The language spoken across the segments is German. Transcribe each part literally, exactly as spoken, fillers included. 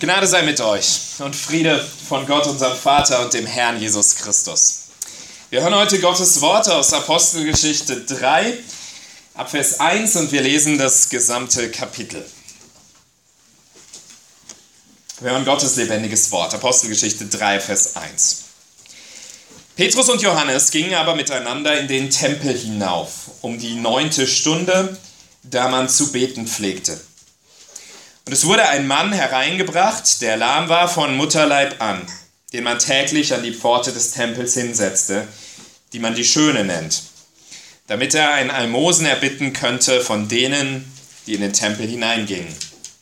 Gnade sei mit euch und Friede von Gott, unserem Vater und dem Herrn Jesus Christus. Wir hören heute Gottes Worte aus Apostelgeschichte drei, ab Vers eins, und wir lesen das gesamte Kapitel. Wir hören Gottes lebendiges Wort, Apostelgeschichte drei, Vers eins. Petrus und Johannes gingen aber miteinander in den Tempel hinauf, um die neunte Stunde, da man zu beten pflegte. Und es wurde ein Mann hereingebracht, der lahm war von Mutterleib an, den man täglich an die Pforte des Tempels hinsetzte, die man die Schöne nennt, damit er ein Almosen erbitten könnte von denen, die in den Tempel hineingingen.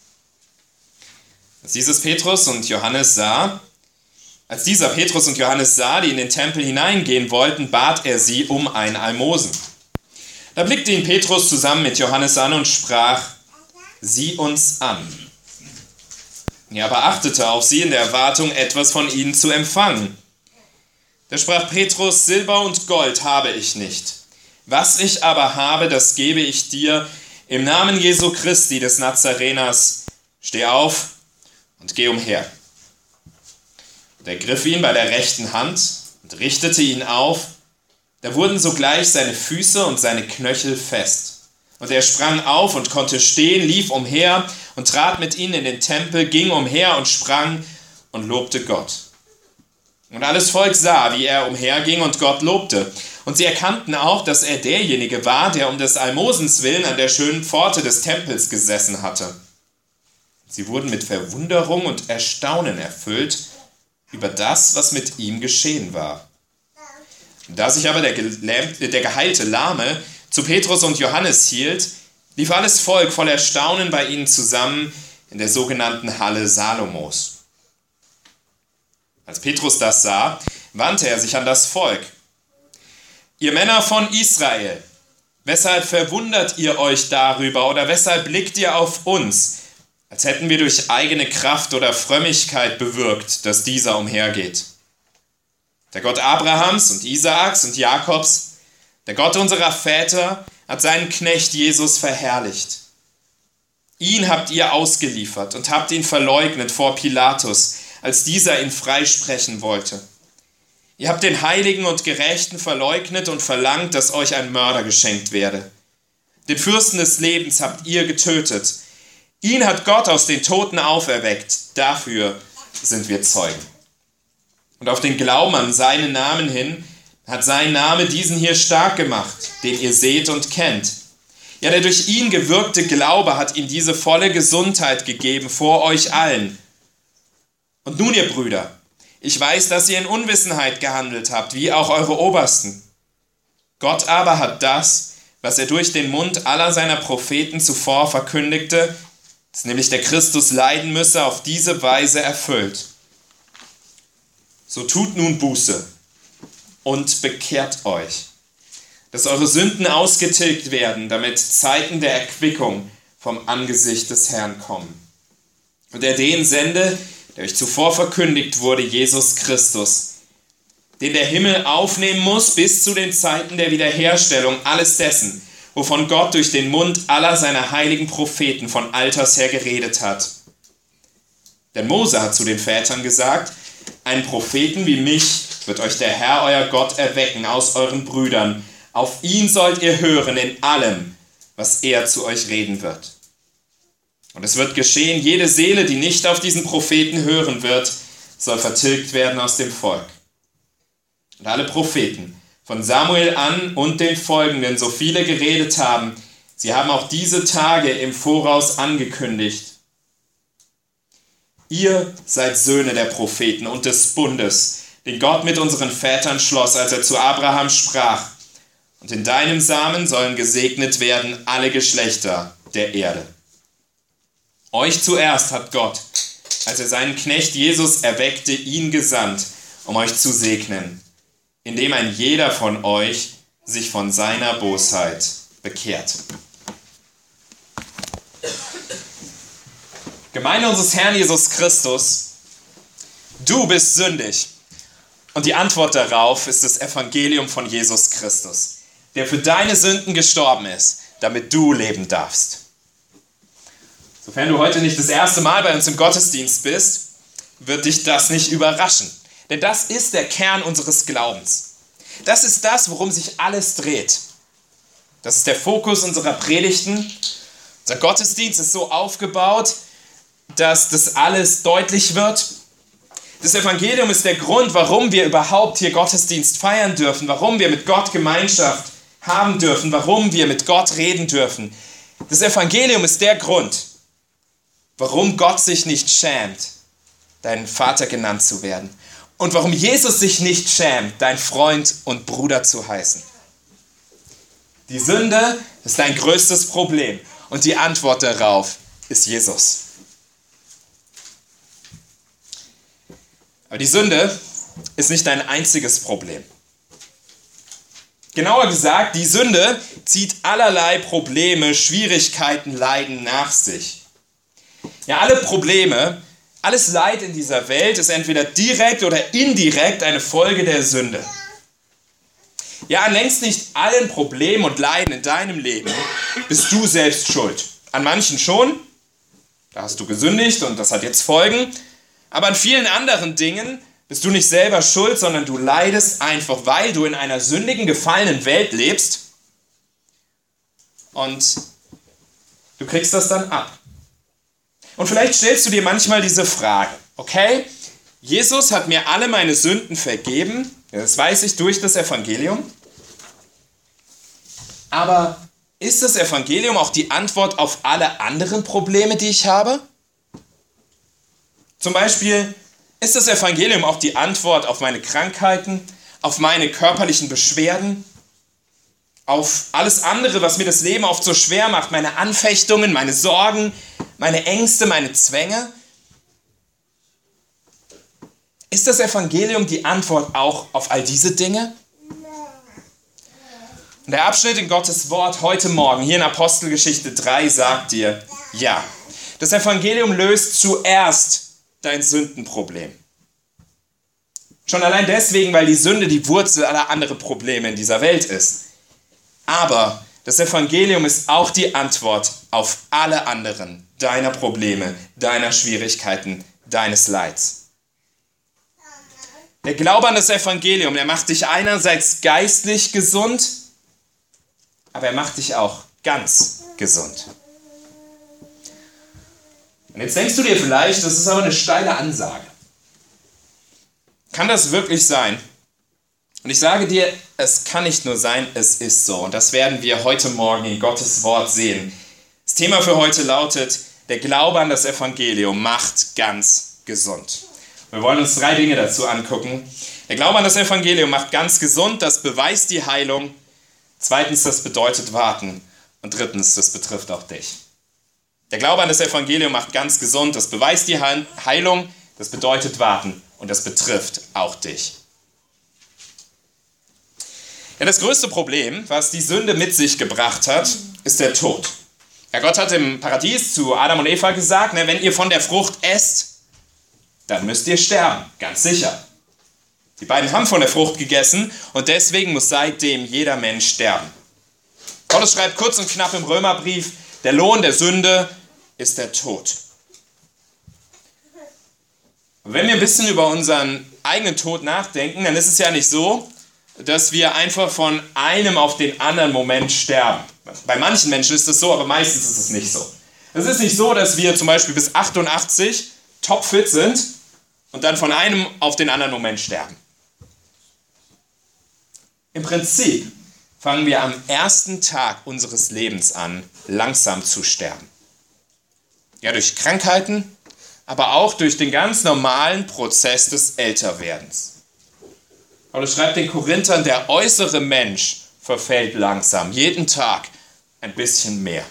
Als dieses Petrus und Johannes sah, als dieser Petrus und Johannes sah, die in den Tempel hineingehen wollten, bat er sie um ein Almosen. Da blickte ihn Petrus zusammen mit Johannes an und sprach: Sieh uns an. Er aber achtete auf sie in der Erwartung, etwas von ihnen zu empfangen. Da sprach Petrus: Silber und Gold habe ich nicht. Was ich aber habe, das gebe ich dir. Im Namen Jesu Christi des Nazareners, steh auf und geh umher. Und er griff ihn bei der rechten Hand und richtete ihn auf. Da wurden sogleich seine Füße und seine Knöchel fest. Und er sprang auf und konnte stehen, lief umher und trat mit ihnen in den Tempel, ging umher und sprang und lobte Gott. Und alles Volk sah, wie er umherging und Gott lobte. Und sie erkannten auch, dass er derjenige war, der um des Almosens willen an der schönen Pforte des Tempels gesessen hatte. Sie wurden mit Verwunderung und Erstaunen erfüllt über das, was mit ihm geschehen war. Da sich aber der, gelähmte, der geheilte Lahme zu Petrus und Johannes hielt, lief alles Volk voll Erstaunen bei ihnen zusammen in der sogenannten Halle Salomos. Als Petrus das sah, wandte er sich an das Volk. Ihr Männer von Israel, weshalb verwundert ihr euch darüber oder weshalb blickt ihr auf uns, als hätten wir durch eigene Kraft oder Frömmigkeit bewirkt, dass dieser umhergeht? Der Gott Abrahams und Isaaks und Jakobs, der Gott unserer Väter, hat seinen Knecht Jesus verherrlicht. Ihn habt ihr ausgeliefert und habt ihn verleugnet vor Pilatus, als dieser ihn freisprechen wollte. Ihr habt den Heiligen und Gerechten verleugnet und verlangt, dass euch ein Mörder geschenkt werde. Den Fürsten des Lebens habt ihr getötet. Ihn hat Gott aus den Toten auferweckt. Dafür sind wir Zeugen. Und auf den Glauben an seinen Namen hin hat sein Name diesen hier stark gemacht, den ihr seht und kennt. Ja, der durch ihn gewirkte Glaube hat ihm diese volle Gesundheit gegeben vor euch allen. Und nun, ihr Brüder, ich weiß, dass ihr in Unwissenheit gehandelt habt, wie auch eure Obersten. Gott aber hat das, was er durch den Mund aller seiner Propheten zuvor verkündigte, dass nämlich der Christus leiden müsse, auf diese Weise erfüllt. So tut nun Buße und bekehrt euch, dass eure Sünden ausgetilgt werden, damit Zeiten der Erquickung vom Angesicht des Herrn kommen. Und er den sende, der euch zuvor verkündigt wurde, Jesus Christus, den der Himmel aufnehmen muss bis zu den Zeiten der Wiederherstellung alles dessen, wovon Gott durch den Mund aller seiner heiligen Propheten von alters her geredet hat. Denn Mose hat zu den Vätern gesagt: Einen Propheten wie mich wird euch der Herr, euer Gott, erwecken aus euren Brüdern. Auf ihn sollt ihr hören in allem, was er zu euch reden wird. Und es wird geschehen, jede Seele, die nicht auf diesen Propheten hören wird, soll vertilgt werden aus dem Volk. Und alle Propheten, von Samuel an und den folgenden, so viele geredet haben, sie haben auch diese Tage im Voraus angekündigt. Ihr seid Söhne der Propheten und des Bundes, den Gott mit unseren Vätern schloss, als er zu Abraham sprach: Und in deinem Samen sollen gesegnet werden alle Geschlechter der Erde. Euch zuerst hat Gott, als er seinen Knecht Jesus erweckte, ihn gesandt, um euch zu segnen, indem ein jeder von euch sich von seiner Bosheit bekehrt. Gemeinde unseres Herrn Jesus Christus, du bist sündig. Und die Antwort darauf ist das Evangelium von Jesus Christus, der für deine Sünden gestorben ist, damit du leben darfst. Sofern du heute nicht das erste Mal bei uns im Gottesdienst bist, wird dich das nicht überraschen. Denn das ist der Kern unseres Glaubens. Das ist das, worum sich alles dreht. Das ist der Fokus unserer Predigten. Unser Gottesdienst ist so aufgebaut, dass das alles deutlich wird. Das Evangelium ist der Grund, warum wir überhaupt hier Gottesdienst feiern dürfen, warum wir mit Gott Gemeinschaft haben dürfen, warum wir mit Gott reden dürfen. Das Evangelium ist der Grund, warum Gott sich nicht schämt, dein Vater genannt zu werden. Und warum Jesus sich nicht schämt, dein Freund und Bruder zu heißen. Die Sünde ist dein größtes Problem. Und die Antwort darauf ist Jesus. Aber die Sünde ist nicht dein einziges Problem. Genauer gesagt, die Sünde zieht allerlei Probleme, Schwierigkeiten, Leiden nach sich. Ja, alle Probleme, alles Leid in dieser Welt ist entweder direkt oder indirekt eine Folge der Sünde. Ja, an längst nicht allen Problemen und Leiden in deinem Leben bist du selbst schuld. An manchen schon, da hast du gesündigt und das hat jetzt Folgen. Aber an vielen anderen Dingen bist du nicht selber schuld, sondern du leidest einfach, weil du in einer sündigen, gefallenen Welt lebst. Und du kriegst das dann ab. Und vielleicht stellst du dir manchmal diese Frage, okay, Jesus hat mir alle meine Sünden vergeben, das weiß ich durch das Evangelium, aber ist das Evangelium auch die Antwort auf alle anderen Probleme, die ich habe? Zum Beispiel, ist das Evangelium auch die Antwort auf meine Krankheiten, auf meine körperlichen Beschwerden, auf alles andere, was mir das Leben oft so schwer macht, meine Anfechtungen, meine Sorgen, meine Ängste, meine Zwänge? Ist das Evangelium die Antwort auch auf all diese Dinge? Und der Abschnitt in Gottes Wort heute Morgen, hier in Apostelgeschichte drei, sagt dir, ja, das Evangelium löst zuerst dein Sündenproblem. Schon allein deswegen, weil die Sünde die Wurzel aller anderen Probleme in dieser Welt ist. Aber das Evangelium ist auch die Antwort auf alle anderen deiner Probleme, deiner Schwierigkeiten, deines Leids. Der Glaube an das Evangelium, der macht dich einerseits geistlich gesund, aber er macht dich auch ganz gesund. Und jetzt denkst du dir vielleicht, das ist aber eine steile Ansage. Kann das wirklich sein? Und ich sage dir, es kann nicht nur sein, es ist so. Und das werden wir heute Morgen in Gottes Wort sehen. Das Thema für heute lautet, der Glaube an das Evangelium macht ganz gesund. Wir wollen uns drei Dinge dazu angucken. Der Glaube an das Evangelium macht ganz gesund, das beweist die Heilung. Zweitens, das bedeutet warten. Und drittens, das betrifft auch dich. Der Glaube an das Evangelium macht ganz gesund, das beweist die Heilung, das bedeutet warten und das betrifft auch dich. Ja, das größte Problem, was die Sünde mit sich gebracht hat, ist der Tod. Ja, Gott hat im Paradies zu Adam und Eva gesagt, ne, wenn ihr von der Frucht esst, dann müsst ihr sterben, ganz sicher. Die beiden haben von der Frucht gegessen und deswegen muss seitdem jeder Mensch sterben. Paulus schreibt kurz und knapp im Römerbrief, der Lohn der Sünde ist der Tod. Und wenn wir ein bisschen über unseren eigenen Tod nachdenken, dann ist es ja nicht so, dass wir einfach von einem auf den anderen Moment sterben. Bei manchen Menschen ist das so, aber meistens ist es nicht so. Es ist nicht so, dass wir zum Beispiel bis achtundachtzig topfit sind und dann von einem auf den anderen Moment sterben. Im Prinzip fangen wir am ersten Tag unseres Lebens an, langsam zu sterben. Ja, durch Krankheiten, aber auch durch den ganz normalen Prozess des Älterwerdens. Paulus schreibt den Korinthern, der äußere Mensch verfällt langsam, jeden Tag ein bisschen mehr.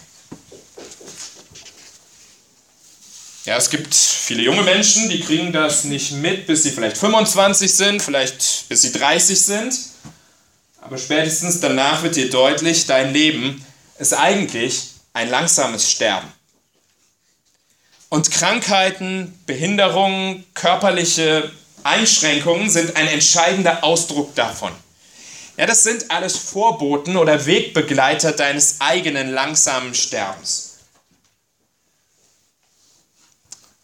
Ja, es gibt viele junge Menschen, die kriegen das nicht mit, bis sie vielleicht fünfundzwanzig sind, vielleicht bis sie dreißig sind. Aber spätestens danach wird dir deutlich, dein Leben ist eigentlich ein langsames Sterben. Und Krankheiten, Behinderungen, körperliche Einschränkungen sind ein entscheidender Ausdruck davon. Ja, das sind alles Vorboten oder Wegbegleiter deines eigenen langsamen Sterbens.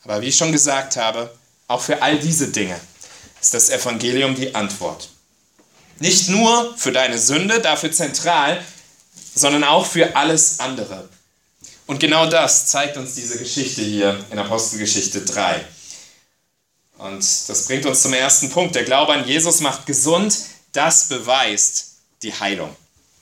Aber wie ich schon gesagt habe, auch für all diese Dinge ist das Evangelium die Antwort. Nicht nur für deine Sünde, dafür zentral, sondern auch für alles andere. Und genau das zeigt uns diese Geschichte hier in Apostelgeschichte drei. Und das bringt uns zum ersten Punkt. Der Glaube an Jesus macht gesund, das beweist die Heilung.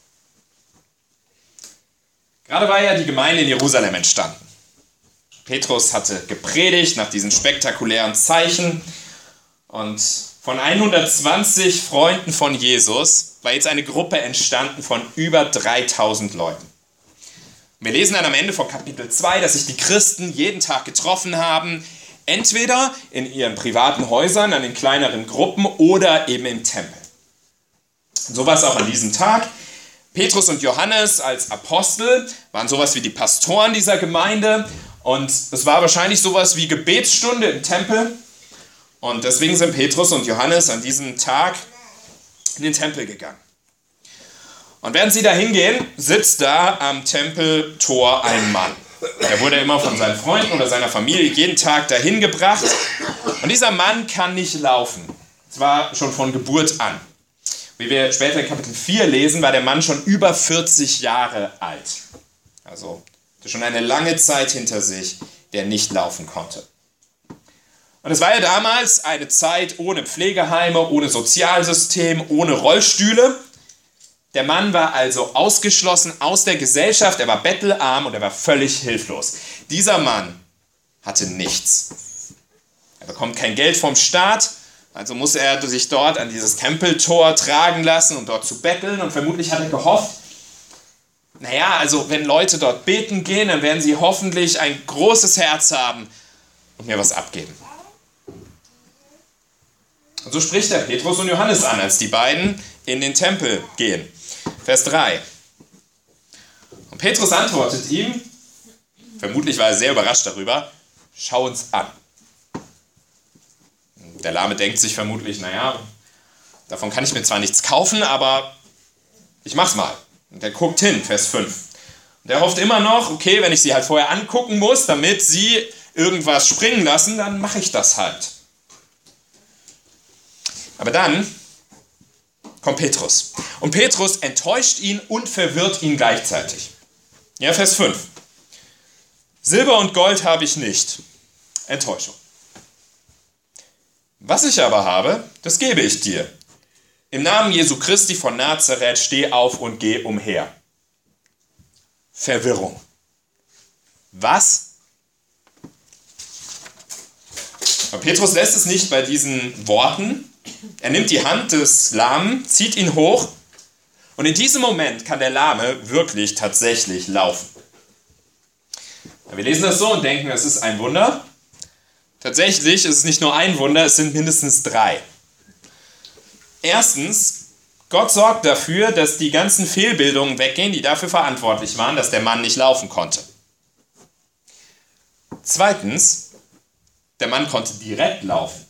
Gerade war ja die Gemeinde in Jerusalem entstanden. Petrus hatte gepredigt nach diesen spektakulären Zeichen und von hundertzwanzig Freunden von Jesus war jetzt eine Gruppe entstanden von über dreitausend Leuten. Wir lesen dann am Ende von Kapitel zwei, dass sich die Christen jeden Tag getroffen haben, entweder in ihren privaten Häusern, dann in kleineren Gruppen oder eben im Tempel. So war es auch an diesem Tag. Petrus und Johannes als Apostel waren sowas wie die Pastoren dieser Gemeinde und es war wahrscheinlich sowas wie Gebetsstunde im Tempel. Und deswegen sind Petrus und Johannes an diesem Tag in den Tempel gegangen. Und während sie da hingehen, sitzt da am Tempeltor ein Mann. Der wurde immer von seinen Freunden oder seiner Familie jeden Tag dahin gebracht. Und dieser Mann kann nicht laufen. Zwar schon von Geburt an. Wie wir später in Kapitel vier lesen, war der Mann schon über vierzig Jahre alt. Also schon eine lange Zeit hinter sich, der nicht laufen konnte. Und es war ja damals eine Zeit ohne Pflegeheime, ohne Sozialsystem, ohne Rollstühle. Der Mann war also ausgeschlossen aus der Gesellschaft, er war bettelarm und er war völlig hilflos. Dieser Mann hatte nichts. Er bekommt kein Geld vom Staat, also muss er sich dort an dieses Tempeltor tragen lassen, um dort zu betteln. Und vermutlich hat er gehofft, naja, also wenn Leute dort beten gehen, dann werden sie hoffentlich ein großes Herz haben und mir was abgeben. Und so spricht er Petrus und Johannes an, als die beiden in den Tempel gehen. Vers drei. Und Petrus antwortet ihm, vermutlich war er sehr überrascht darüber, schau uns an. Der Lahme denkt sich vermutlich, naja, davon kann ich mir zwar nichts kaufen, aber ich mach's mal. Und der guckt hin, Vers fünf. Und der hofft immer noch, okay, wenn ich sie halt vorher angucken muss, damit sie irgendwas springen lassen, dann mache ich das halt. Aber dann kommt Petrus. Und Petrus enttäuscht ihn und verwirrt ihn gleichzeitig. Ja, Vers fünf. Silber und Gold habe ich nicht. Enttäuschung. Was ich aber habe, das gebe ich dir. Im Namen Jesu Christi von Nazareth, steh auf und geh umher. Verwirrung. Was? Aber Petrus lässt es nicht bei diesen Worten. Er nimmt die Hand des Lahmen, zieht ihn hoch und in diesem Moment kann der Lahme wirklich tatsächlich laufen. Wir lesen das so und denken, es ist ein Wunder. Tatsächlich ist es nicht nur ein Wunder, es sind mindestens drei. Erstens, Gott sorgt dafür, dass die ganzen Fehlbildungen weggehen, die dafür verantwortlich waren, dass der Mann nicht laufen konnte. Zweitens, der Mann konnte direkt laufen.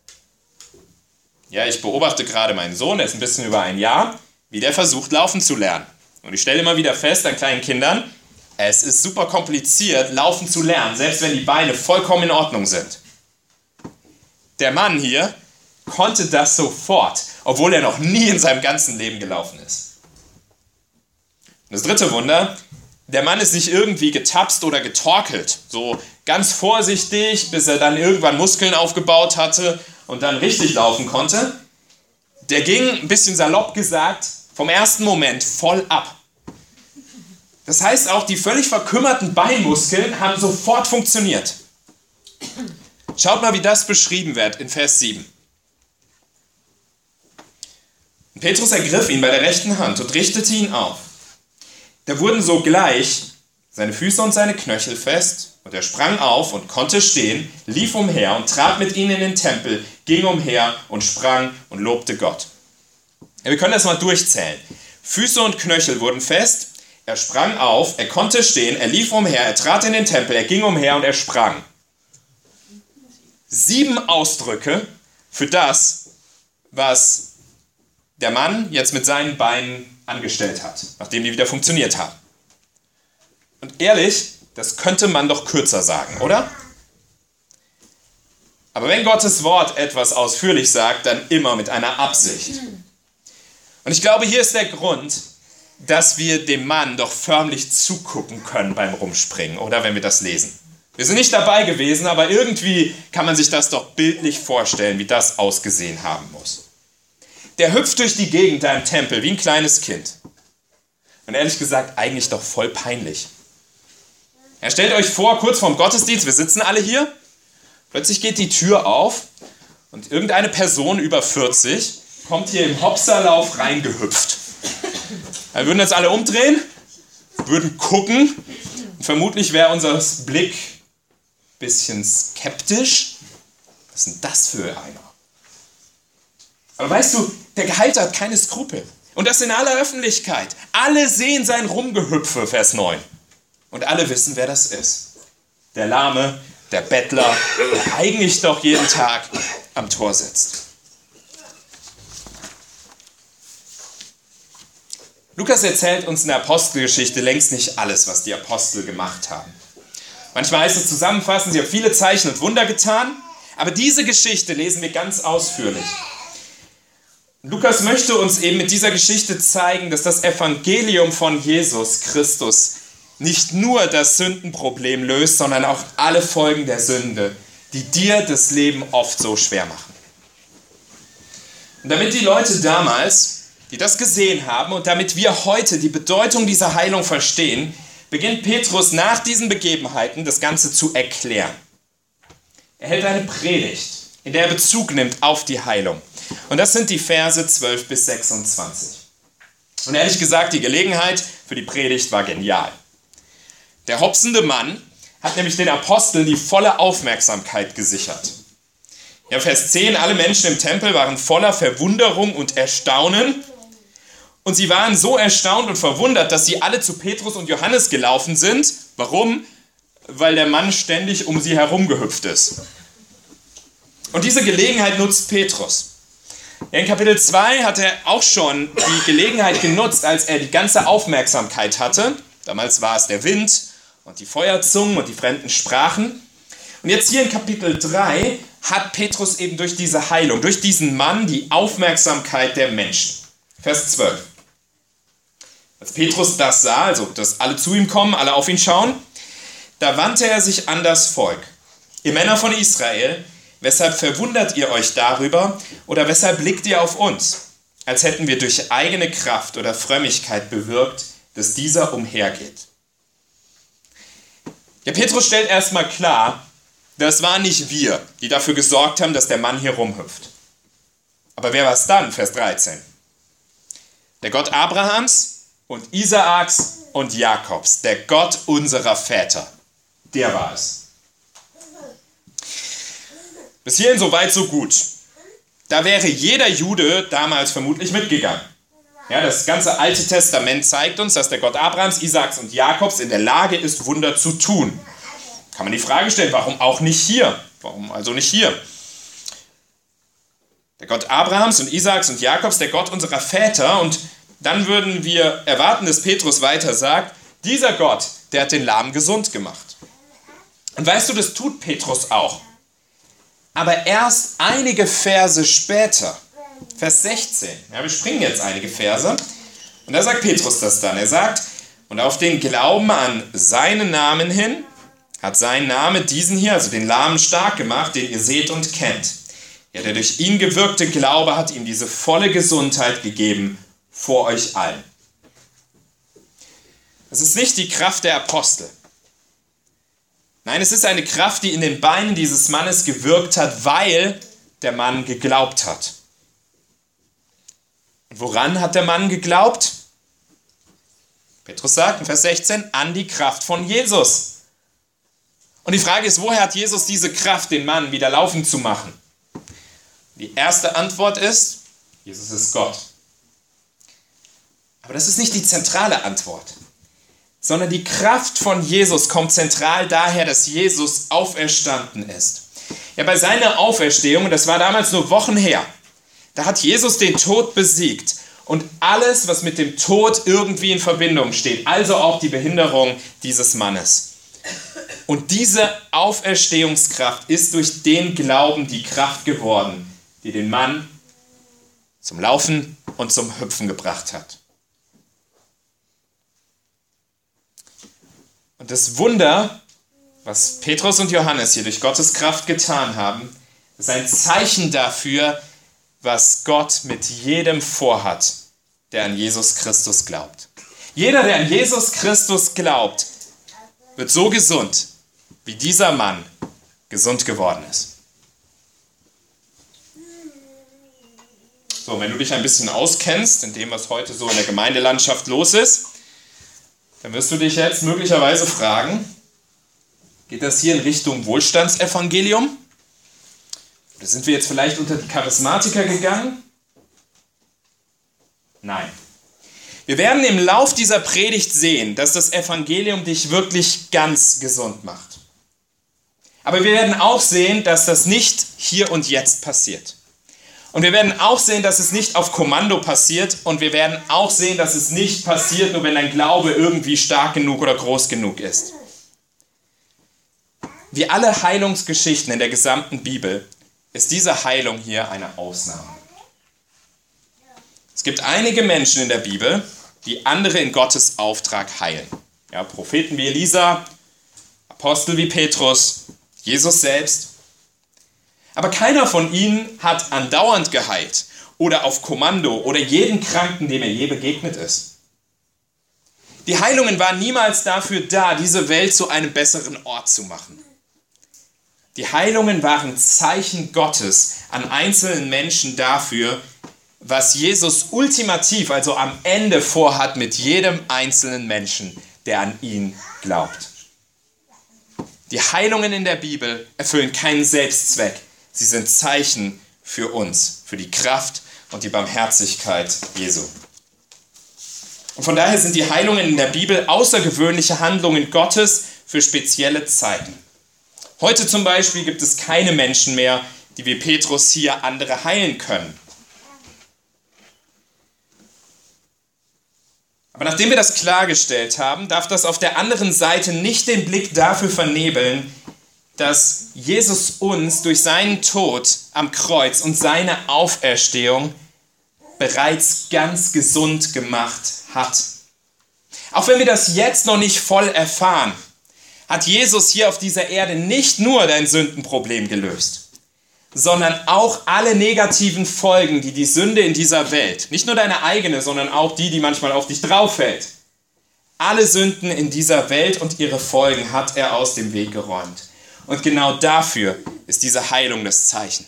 Ja, ich beobachte gerade meinen Sohn, der ist ein bisschen über ein Jahr, wie der versucht, laufen zu lernen. Und ich stelle immer wieder fest an kleinen Kindern, es ist super kompliziert, laufen zu lernen, selbst wenn die Beine vollkommen in Ordnung sind. Der Mann hier konnte das sofort, obwohl er noch nie in seinem ganzen Leben gelaufen ist. Und das dritte Wunder, der Mann ist nicht irgendwie getapst oder getorkelt, so ganz vorsichtig, bis er dann irgendwann Muskeln aufgebaut hatte und dann richtig laufen konnte. Der ging, ein bisschen salopp gesagt, vom ersten Moment voll ab. Das heißt auch, die völlig verkümmerten Beinmuskeln haben sofort funktioniert. Schaut mal, wie das beschrieben wird in Vers sieben. Petrus ergriff ihn bei der rechten Hand und richtete ihn auf. Da wurden sogleich seine Füße und seine Knöchel fest, und er sprang auf und konnte stehen, lief umher und trat mit ihnen in den Tempel, ging umher und sprang und lobte Gott. Ja, wir können das mal durchzählen. Füße und Knöchel wurden fest, er sprang auf, er konnte stehen, er lief umher, er trat in den Tempel, er ging umher und er sprang. Sieben Ausdrücke für das, was der Mann jetzt mit seinen Beinen angestellt hat, nachdem die wieder funktioniert haben. Und ehrlich, das könnte man doch kürzer sagen, oder? Aber wenn Gottes Wort etwas ausführlich sagt, dann immer mit einer Absicht. Und ich glaube, hier ist der Grund, dass wir dem Mann doch förmlich zugucken können beim Rumspringen oder wenn wir das lesen. Wir sind nicht dabei gewesen, aber irgendwie kann man sich das doch bildlich vorstellen, wie das ausgesehen haben muss. Der hüpft durch die Gegend da im Tempel wie ein kleines Kind. Und ehrlich gesagt, eigentlich doch voll peinlich. Ja, stellt euch vor, kurz vorm Gottesdienst, wir sitzen alle hier, plötzlich geht die Tür auf und irgendeine Person über vierzig kommt hier im Hopserlauf reingehüpft. Wir würden jetzt alle umdrehen, würden gucken und vermutlich wäre unser Blick ein bisschen skeptisch. Was ist denn das für einer? Aber weißt du, der Geheilte hat keine Skrupel. Und das in aller Öffentlichkeit. Alle sehen sein Rumgehüpfe, Vers neun. Und alle wissen, wer das ist. Der Lahme, der Bettler, der eigentlich doch jeden Tag am Tor sitzt. Lukas erzählt uns in der Apostelgeschichte längst nicht alles, was die Apostel gemacht haben. Manchmal heißt es zusammenfassend, sie haben viele Zeichen und Wunder getan, aber diese Geschichte lesen wir ganz ausführlich. Lukas möchte uns eben mit dieser Geschichte zeigen, dass das Evangelium von Jesus Christus nicht nur das Sündenproblem löst, sondern auch alle Folgen der Sünde, die dir das Leben oft so schwer machen. Und damit die Leute damals, die das gesehen haben und damit wir heute die Bedeutung dieser Heilung verstehen, beginnt Petrus nach diesen Begebenheiten das Ganze zu erklären. Er hält eine Predigt, in der er Bezug nimmt auf die Heilung. Und das sind die Verse zwölf bis sechsundzwanzig. Und ehrlich gesagt, die Gelegenheit für die Predigt war genial. Der hopsende Mann hat nämlich den Aposteln die volle Aufmerksamkeit gesichert. Ja, Vers zehn, alle Menschen im Tempel waren voller Verwunderung und Erstaunen. Und sie waren so erstaunt und verwundert, dass sie alle zu Petrus und Johannes gelaufen sind. Warum? Weil der Mann ständig um sie herum gehüpft ist. Und diese Gelegenheit nutzt Petrus. In Kapitel zwei hat er auch schon die Gelegenheit genutzt, als er die ganze Aufmerksamkeit hatte. Damals war es der Wind und die Feuerzungen und die fremden Sprachen. Und jetzt hier in Kapitel drei hat Petrus eben durch diese Heilung, durch diesen Mann die Aufmerksamkeit der Menschen. Vers zwölf. Als Petrus das sah, also dass alle zu ihm kommen, alle auf ihn schauen, da wandte er sich an das Volk. Ihr Männer von Israel, weshalb verwundert ihr euch darüber oder weshalb blickt ihr auf uns, als hätten wir durch eigene Kraft oder Frömmigkeit bewirkt, dass dieser umhergeht? Ja, Petrus stellt erstmal klar, das waren nicht wir, die dafür gesorgt haben, dass der Mann hier rumhüpft. Aber wer war es dann? Vers dreizehn. Der Gott Abrahams und Isaaks und Jakobs, der Gott unserer Väter, der war es. Bis hierhin so weit, so gut. Da wäre jeder Jude damals vermutlich mitgegangen. Ja, das ganze Alte Testament zeigt uns, dass der Gott Abrahams, Isaaks und Jakobs in der Lage ist, Wunder zu tun. Kann man die Frage stellen, warum auch nicht hier? Warum also nicht hier? Der Gott Abrahams und Isaaks und Jakobs, der Gott unserer Väter. Und dann würden wir erwarten, dass Petrus weiter sagt, dieser Gott, der hat den Lahmen gesund gemacht. Und weißt du, das tut Petrus auch. Aber erst einige Verse später, Vers sechzehn, ja, wir springen jetzt einige Verse, und da sagt Petrus das dann. Er sagt, und auf den Glauben an seinen Namen hin, hat sein Name diesen hier, also den Lahmen, stark gemacht, den ihr seht und kennt. Ja, der durch ihn gewirkte Glaube hat ihm diese volle Gesundheit gegeben vor euch allen. Es ist nicht die Kraft der Apostel. Nein, es ist eine Kraft, die in den Beinen dieses Mannes gewirkt hat, weil der Mann geglaubt hat. Und woran hat der Mann geglaubt? Petrus sagt in Vers sechzehn, an die Kraft von Jesus. Und die Frage ist, woher hat Jesus diese Kraft, den Mann wieder laufen zu machen? Die erste Antwort ist, Jesus ist Gott. Aber das ist nicht die zentrale Antwort, sondern die Kraft von Jesus kommt zentral daher, dass Jesus auferstanden ist. Ja, bei seiner Auferstehung, das war damals nur Wochen her, da hat Jesus den Tod besiegt und alles, was mit dem Tod irgendwie in Verbindung steht, also auch die Behinderung dieses Mannes. Und diese Auferstehungskraft ist durch den Glauben die Kraft geworden, die den Mann zum Laufen und zum Hüpfen gebracht hat. Und das Wunder, was Petrus und Johannes hier durch Gottes Kraft getan haben, ist ein Zeichen dafür, was Gott mit jedem vorhat, der an Jesus Christus glaubt. Jeder, der an Jesus Christus glaubt, wird so gesund, wie dieser Mann gesund geworden ist. So, wenn du dich ein bisschen auskennst in dem, was heute so in der Gemeindelandschaft los ist, dann wirst du dich jetzt möglicherweise fragen, geht das hier in Richtung Wohlstandsevangelium? Oder sind wir jetzt vielleicht unter die Charismatiker gegangen? Nein. Wir werden im Lauf dieser Predigt sehen, dass das Evangelium dich wirklich ganz gesund macht. Aber wir werden auch sehen, dass das nicht hier und jetzt passiert. Und wir werden auch sehen, dass es nicht auf Kommando passiert. Und wir werden auch sehen, dass es nicht passiert, nur wenn dein Glaube irgendwie stark genug oder groß genug ist. Wie alle Heilungsgeschichten in der gesamten Bibel ist diese Heilung hier eine Ausnahme. Es gibt einige Menschen in der Bibel, die andere in Gottes Auftrag heilen. Ja, Propheten wie Elisa, Apostel wie Petrus, Jesus selbst. Aber keiner von ihnen hat andauernd geheilt oder auf Kommando oder jeden Kranken, dem er je begegnet ist. Die Heilungen waren niemals dafür da, diese Welt zu einem besseren Ort zu machen. Die Heilungen waren Zeichen Gottes an einzelnen Menschen dafür, was Jesus ultimativ, also am Ende vorhat mit jedem einzelnen Menschen, der an ihn glaubt. Die Heilungen in der Bibel erfüllen keinen Selbstzweck. Sie sind Zeichen für uns, für die Kraft und die Barmherzigkeit Jesu. Und von daher sind die Heilungen in der Bibel außergewöhnliche Handlungen Gottes für spezielle Zeiten. Heute zum Beispiel gibt es keine Menschen mehr, die wie Petrus hier andere heilen können. Aber nachdem wir das klargestellt haben, darf das auf der anderen Seite nicht den Blick dafür vernebeln, dass Jesus uns durch seinen Tod am Kreuz und seine Auferstehung bereits ganz gesund gemacht hat. Auch wenn wir das jetzt noch nicht voll erfahren, hat Jesus hier auf dieser Erde nicht nur dein Sündenproblem gelöst, sondern auch alle negativen Folgen, die die Sünde in dieser Welt, nicht nur deine eigene, sondern auch die, die manchmal auf dich drauf fällt, alle Sünden in dieser Welt und ihre Folgen hat er aus dem Weg geräumt. Und genau dafür ist diese Heilung das Zeichen.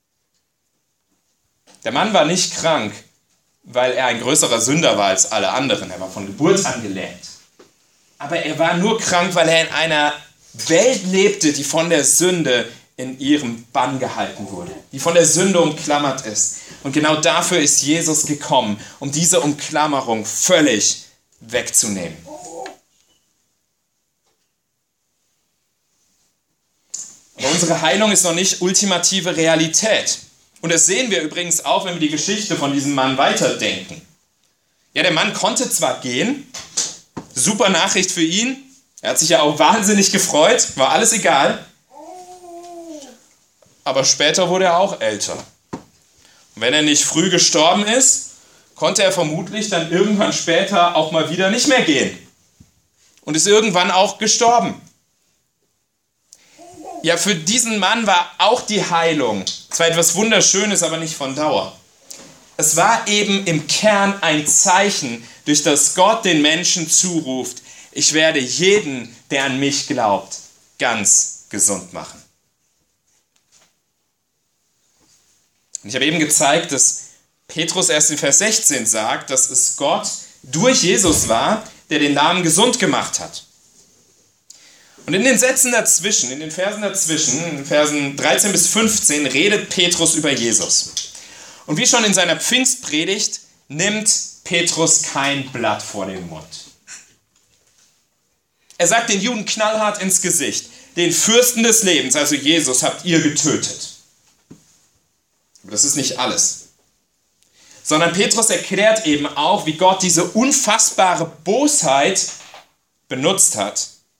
Der Mann war nicht krank, weil er ein größerer Sünder war als alle anderen. Er war von Geburt an gelähmt. Aber er war nur krank, weil er in einer Welt lebte, die von der Sünde in ihrem Bann gehalten wurde, die von der Sünde umklammert ist. Und genau dafür ist Jesus gekommen, um diese Umklammerung völlig wegzunehmen. Aber unsere Heilung ist noch nicht ultimative Realität. Und das sehen wir übrigens auch, wenn wir die Geschichte von diesem Mann weiterdenken. Ja, der Mann konnte zwar gehen, super Nachricht für ihn, er hat sich ja auch wahnsinnig gefreut, war alles egal, aber später wurde er auch älter. Und wenn er nicht früh gestorben ist, konnte er vermutlich dann irgendwann später auch mal wieder nicht mehr gehen und ist irgendwann auch gestorben. Ja, für diesen Mann war auch die Heilung zwar etwas Wunderschönes, aber nicht von Dauer. Es war eben im Kern ein Zeichen, durch das Gott den Menschen zuruft, ich werde jeden, der an mich glaubt, ganz gesund machen. Und ich habe eben gezeigt, dass Petrus erst in Vers sechzehn sagt, dass es Gott durch Jesus war, der den Lahmen gesund gemacht hat. Und in den Sätzen dazwischen, in den Versen dazwischen, in Versen dreizehn bis fünfzehn, redet Petrus über Jesus. Und wie schon in seiner Pfingstpredigt, nimmt Petrus kein Blatt vor den Mund. Er sagt den Juden knallhart ins Gesicht, den Fürsten des Lebens, also Jesus, habt ihr getötet. Aber das ist nicht alles. Sondern Petrus erklärt eben auch, wie Gott diese unfassbare Bosheit benutzt hat,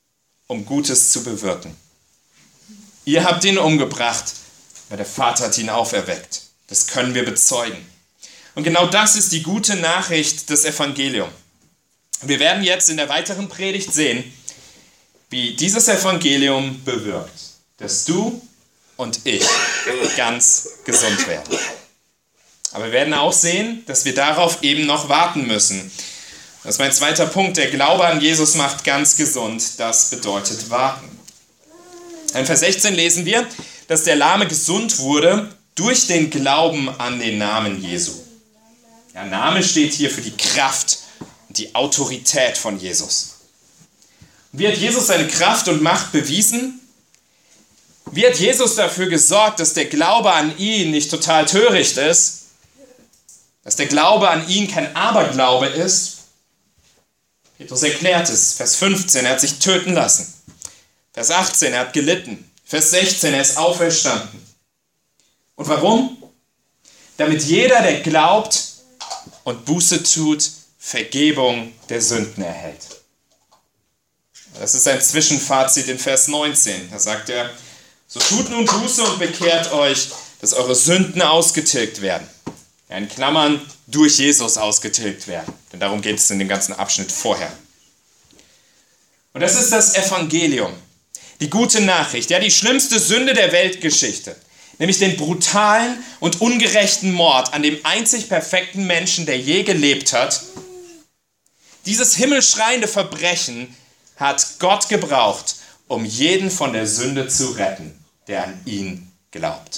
um Gutes zu bewirken. Ihr habt ihn umgebracht, aber der Vater hat ihn auferweckt. Das können wir bezeugen. Und genau das ist die gute Nachricht des Evangeliums. Wir werden jetzt in der weiteren Predigt sehen, wie dieses Evangelium bewirkt, dass du und ich ganz gesund werden. Aber wir werden auch sehen, dass wir darauf eben noch warten müssen. Das ist mein zweiter Punkt. Der Glaube an Jesus macht ganz gesund. Das bedeutet warten. In Vers sechzehn lesen wir, dass der Lahme gesund wurde durch den Glauben an den Namen Jesu. Der Name steht hier für die Kraft und die Autorität von Jesus. Und wie hat Jesus seine Kraft und Macht bewiesen? Wie hat Jesus dafür gesorgt, dass der Glaube an ihn nicht total töricht ist? Dass der Glaube an ihn kein Aberglaube ist? Petrus erklärt es. Vers fünfzehn, er hat sich töten lassen. Vers achtzehn, er hat gelitten. Vers sechzehn, er ist auferstanden. Und warum? Damit jeder, der glaubt und Buße tut, Vergebung der Sünden erhält. Das ist ein Zwischenfazit in Vers neunzehn. Da sagt er, so tut nun Buße und bekehrt euch, dass eure Sünden ausgetilgt werden. Ja, in Klammern, durch Jesus ausgetilgt werden. Denn darum geht es in dem ganzen Abschnitt vorher. Und das ist das Evangelium. Die gute Nachricht, ja, die schlimmste Sünde der Weltgeschichte. Nämlich den brutalen und ungerechten Mord an dem einzig perfekten Menschen, der je gelebt hat. Dieses himmelschreiende Verbrechen hat Gott gebraucht, um jeden von der Sünde zu retten, der an ihn glaubt.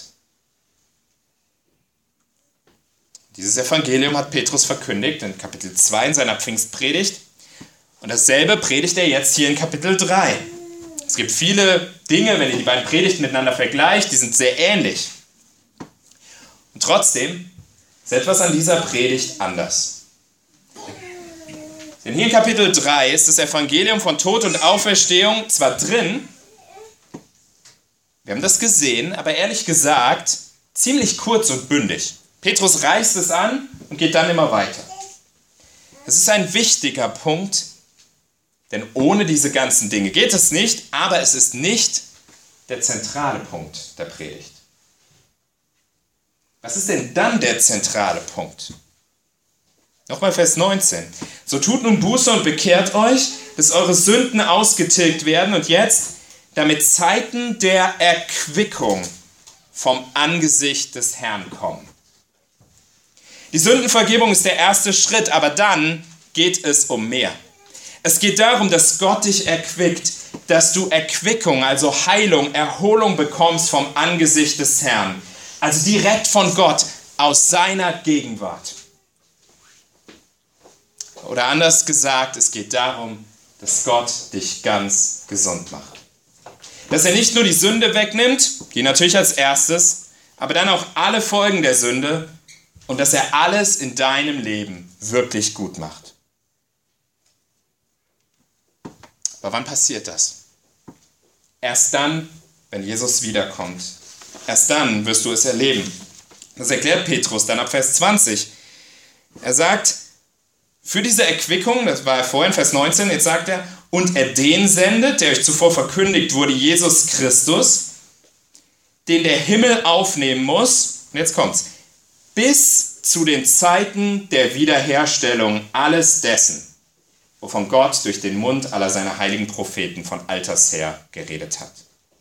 Dieses Evangelium hat Petrus verkündigt in Kapitel zwei in seiner Pfingstpredigt. Und dasselbe predigt er jetzt hier in Kapitel drei. Es gibt viele Dinge, wenn ihr die beiden Predigten miteinander vergleicht, die sind sehr ähnlich. Und trotzdem ist etwas an dieser Predigt anders. Denn hier in Kapitel drei ist das Evangelium von Tod und Auferstehung zwar drin, wir haben das gesehen, aber ehrlich gesagt ziemlich kurz und bündig. Petrus reißt es an und geht dann immer weiter. Das ist ein wichtiger Punkt, denn ohne diese ganzen Dinge geht es nicht, aber es ist nicht der zentrale Punkt der Predigt. Was ist denn dann der zentrale Punkt? Nochmal Vers neunzehn. So tut nun Buße und bekehrt euch, dass eure Sünden ausgetilgt werden und jetzt, damit Zeiten der Erquickung vom Angesicht des Herrn kommen. Die Sündenvergebung ist der erste Schritt, aber dann geht es um mehr. Es geht darum, dass Gott dich erquickt, dass du Erquickung, also Heilung, Erholung bekommst vom Angesicht des Herrn. Also direkt von Gott, aus seiner Gegenwart. Oder anders gesagt, es geht darum, dass Gott dich ganz gesund macht. Dass er nicht nur die Sünde wegnimmt, die natürlich als erstes, aber dann auch alle Folgen der Sünde und dass er alles in deinem Leben wirklich gut macht. Aber wann passiert das? Erst dann, wenn Jesus wiederkommt. Erst dann wirst du es erleben. Das erklärt Petrus dann ab Vers zwanzig. Er sagt, für diese Erquickung, das war er vorhin, Vers neunzehn, jetzt sagt er, und er den sendet, der euch zuvor verkündigt wurde, Jesus Christus, den der Himmel aufnehmen muss, und jetzt kommt's, bis zu den Zeiten der Wiederherstellung alles dessen, wovon Gott durch den Mund aller seiner heiligen Propheten von alters her geredet hat.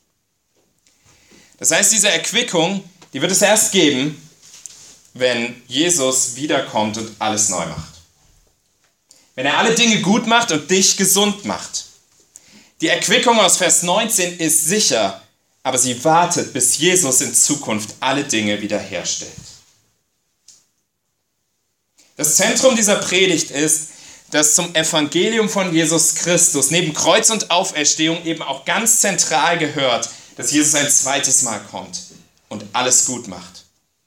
Das heißt, diese Erquickung, die wird es erst geben, wenn Jesus wiederkommt und alles neu macht. Wenn er alle Dinge gut macht und dich gesund macht. Die Erquickung aus Vers neunzehn ist sicher, aber sie wartet, bis Jesus in Zukunft alle Dinge wiederherstellt. Das Zentrum dieser Predigt ist, dass zum Evangelium von Jesus Christus neben Kreuz und Auferstehung eben auch ganz zentral gehört, dass Jesus ein zweites Mal kommt und alles gut macht.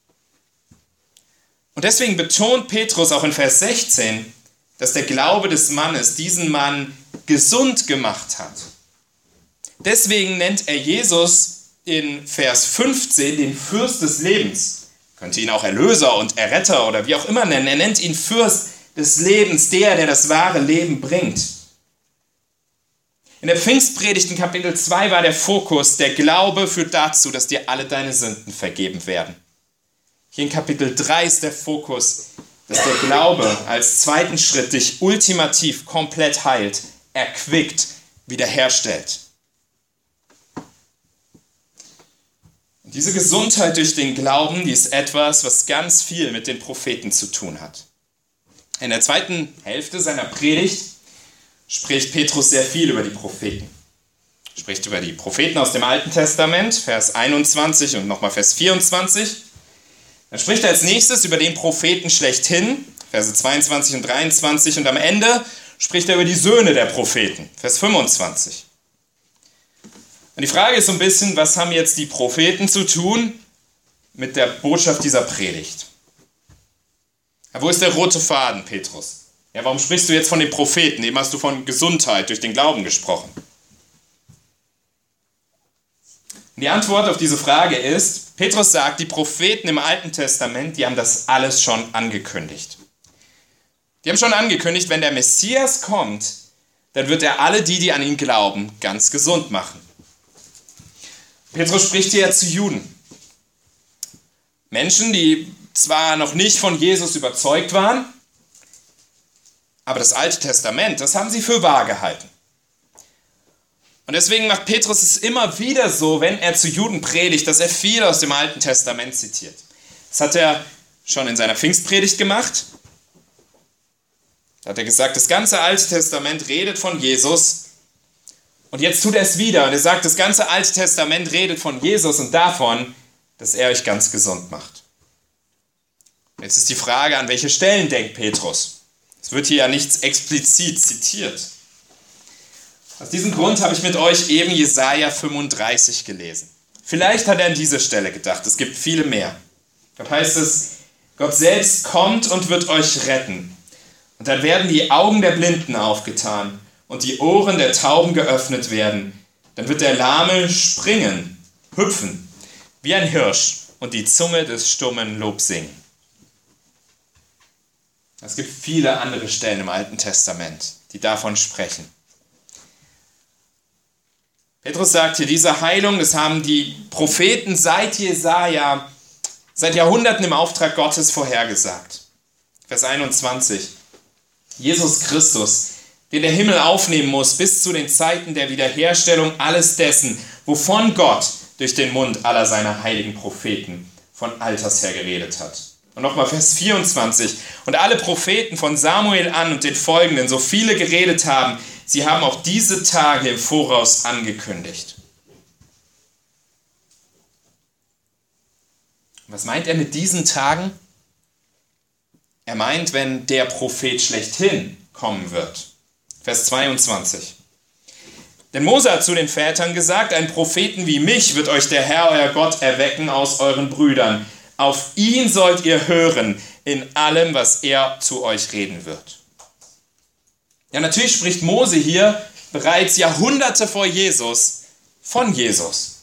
Und deswegen betont Petrus auch in Vers sechzehn, dass der Glaube des Mannes diesen Mann gesund gemacht hat. Deswegen nennt er Jesus in Vers fünfzehn den Fürst des Lebens. Könnte ihn auch Erlöser und Erretter oder wie auch immer nennen. Er nennt ihn Fürst des Lebens, der, der das wahre Leben bringt. In der Pfingstpredigt in Kapitel zwei war der Fokus, der Glaube führt dazu, dass dir alle deine Sünden vergeben werden. Hier in Kapitel drei ist der Fokus, dass der Glaube als zweiten Schritt dich ultimativ komplett heilt, erquickt, wiederherstellt. Und diese Gesundheit durch den Glauben, die ist etwas, was ganz viel mit den Propheten zu tun hat. In der zweiten Hälfte seiner Predigt spricht Petrus sehr viel über die Propheten. Er spricht über die Propheten aus dem Alten Testament, Vers einundzwanzig und nochmal Vers vierundzwanzig. Dann spricht er als nächstes über den Propheten schlechthin, Verse zweiundzwanzig und dreiundzwanzig. Und am Ende spricht er über die Söhne der Propheten, Vers fünfundzwanzig. Und die Frage ist so ein bisschen, was haben jetzt die Propheten zu tun mit der Botschaft dieser Predigt? Ja, wo ist der rote Faden, Petrus? Ja, warum sprichst du jetzt von den Propheten? Eben hast du von Gesundheit durch den Glauben gesprochen. Und die Antwort auf diese Frage ist, Petrus sagt, die Propheten im Alten Testament, die haben das alles schon angekündigt. Die haben schon angekündigt, wenn der Messias kommt, dann wird er alle die, die an ihn glauben, ganz gesund machen. Petrus spricht hier zu Juden. Menschen, die zwar noch nicht von Jesus überzeugt waren, aber das Alte Testament, das haben sie für wahr gehalten. Und deswegen macht Petrus es immer wieder so, wenn er zu Juden predigt, dass er viel aus dem Alten Testament zitiert. Das hat er schon in seiner Pfingstpredigt gemacht. Da hat er gesagt, das ganze Alte Testament redet von Jesus. Und jetzt tut er es wieder. Und er sagt, das ganze Alte Testament redet von Jesus und davon, dass er euch ganz gesund macht. Jetzt ist die Frage, an welche Stellen denkt Petrus? Es wird hier ja nichts explizit zitiert. Aus diesem Grund habe ich mit euch eben Jesaja fünfunddreißig gelesen. Vielleicht hat er an diese Stelle gedacht, es gibt viele mehr. Dort heißt es, Gott selbst kommt und wird euch retten. Und dann werden die Augen der Blinden aufgetan und die Ohren der Tauben geöffnet werden. Dann wird der Lahme springen, hüpfen, wie ein Hirsch und die Zunge des Stummen Lob singen. Es gibt viele andere Stellen im Alten Testament, die davon sprechen. Petrus sagt hier, diese Heilung, das haben die Propheten seit Jesaja, seit Jahrhunderten im Auftrag Gottes vorhergesagt. Vers einundzwanzig. Jesus Christus, den der Himmel aufnehmen muss bis zu den Zeiten der Wiederherstellung alles dessen, wovon Gott durch den Mund aller seiner heiligen Propheten von alters her geredet hat. Und nochmal Vers vierundzwanzig. Und alle Propheten von Samuel an und den folgenden, so viele geredet haben, sie haben auch diese Tage im Voraus angekündigt. Was meint er mit diesen Tagen? Er meint, wenn der Prophet schlechthin kommen wird. Vers zweiundzwanzig. Denn Mose hat zu den Vätern gesagt, einen Propheten wie mich wird euch der Herr, euer Gott, erwecken aus euren Brüdern. Auf ihn sollt ihr hören in allem, was er zu euch reden wird. Ja, natürlich spricht Mose hier bereits Jahrhunderte vor Jesus von Jesus.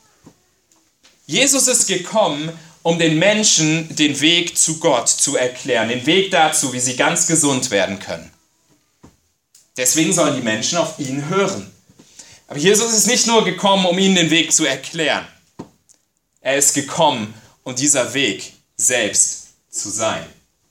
Jesus ist gekommen, um den Menschen den Weg zu Gott zu erklären, den Weg dazu, wie sie ganz gesund werden können. Deswegen sollen die Menschen auf ihn hören. Aber Jesus ist nicht nur gekommen, um ihnen den Weg zu erklären. Er ist gekommen, um dieser Weg selbst zu sein.